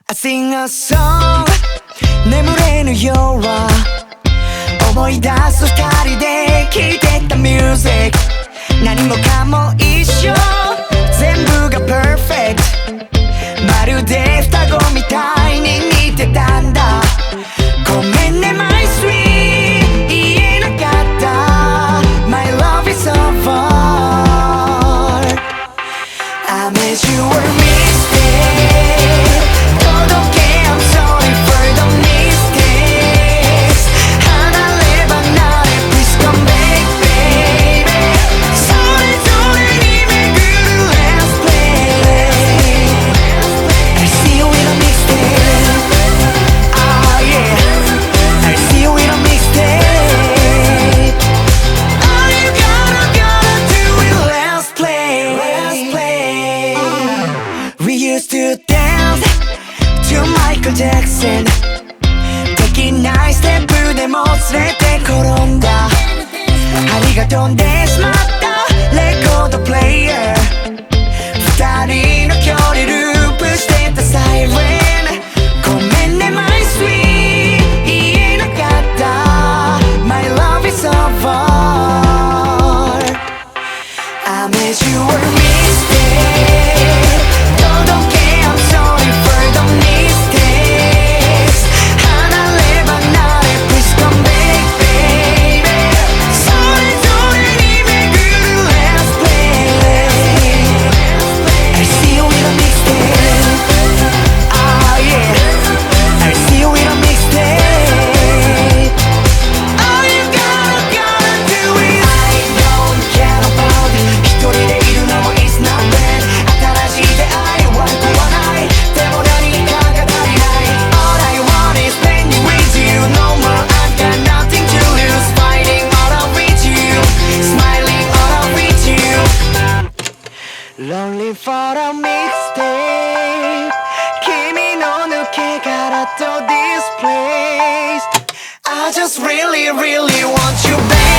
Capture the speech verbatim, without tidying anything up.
I sing a song 眠れぬ夜は思い出す二人で聴いてたミュージック何もかも一緒全部が perfect まるで双子みたいに似てたんだごめんね my sweet 言えなかった My love is over I made you a mistake Jackson できないステップでも連れて転んだ針が飛んでしまったレコードプレイヤー二人の距離ループしてたサイレンごめんね my sweet 言えなかった My love is over I made you a mistake Lonely for a mixtape 君の抜け殻と this place I just really really want you back